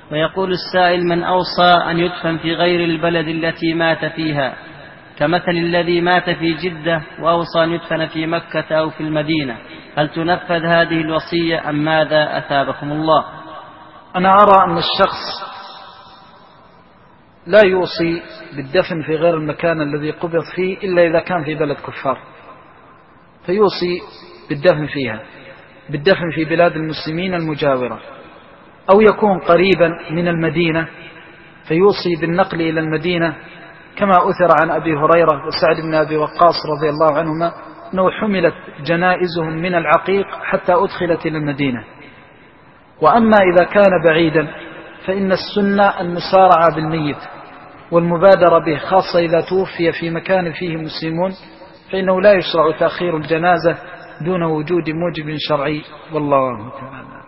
ويقول السائل: من أوصى أن يدفن في غير البلد التي مات فيها، كمثل الذي مات في جدة وأوصى أن يدفن في مكة أو في المدينة، هل تنفذ هذه الوصية أم ماذا أثابكم الله؟ أنا أرى أن الشخص لا يوصي بالدفن في غير المكان الذي قبض فيه إلا إذا كان في بلد كفار، فيوصي بالدفن فيها، بالدفن في بلاد المسلمين المجاورة، أو يكون قريبا من المدينة فيوصي بالنقل إلى المدينة، كما أثر عن أبي هريرة وسعد بن أبي وقاص رضي الله عنهما أنه حملت جنائزهم من العقيق حتى أدخلت إلى المدينة. وأما إذا كان بعيدا فإن السنة المسارعة بالميت والمبادرة به، خاصة إذا توفي في مكان فيه مسلمون، فإنه لا يشرع تأخير الجنازة دون وجود موجب شرعي، والله تعالى.